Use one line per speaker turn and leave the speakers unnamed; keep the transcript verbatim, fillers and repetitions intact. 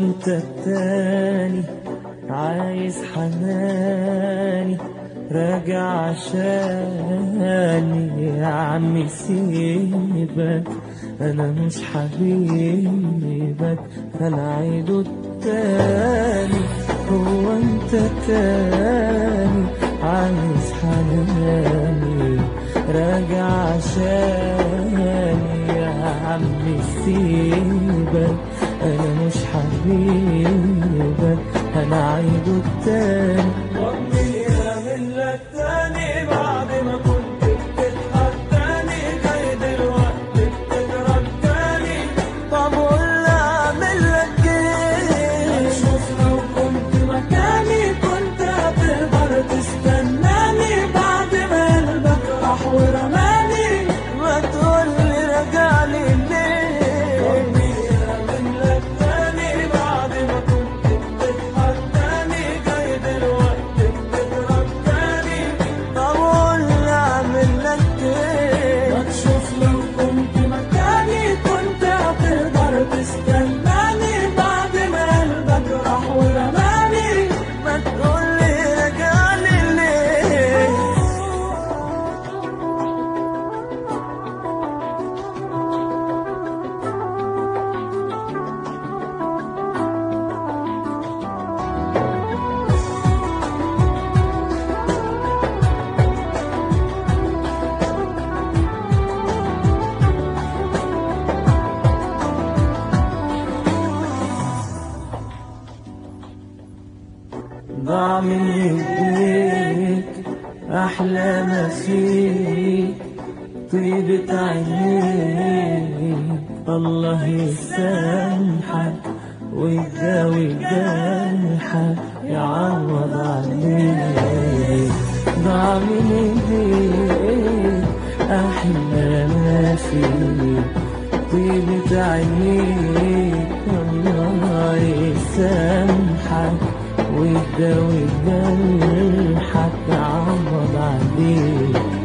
وانت التاني عايز حناني راجع عشاني يا عمي سيبك انا مش حبيبك انا عيده التاني هو انت التاني عايز حناني راجع عشاني يا عمي سيبك انا مش حبيبك انا عيده التاني
ربي يعمل لك تاني بعد ما كنت بتضحك تاني جاي دلوقتي بتضرب تاني.
طب قول اعمل لك ايه
شوف لو كنت مكاني كنت هتقدر تستناني بعد ما قلبك راح ورماني.
ما تقولي رجعلي ليه
ربي يعمل لك تاني بعد ما كنت بتضحك تاني جاي دلوقتي بتضرب تاني.
طب قول اعمل لك ايه
ما تشوف لو كنت مكاني كنت هتقدر تستناني بعد ما قلبك راح ورماني.
ما تقولي رجعلي ليه ضاع من ايديك احلى ما فيك طيبة عينيك الله يسامحك ويداوي جرحك يعوض عليك. ضاع من ايديك احلى ما فيك طيبة عينيك الله يسامحك ويداوي جرحك يعوض عليك.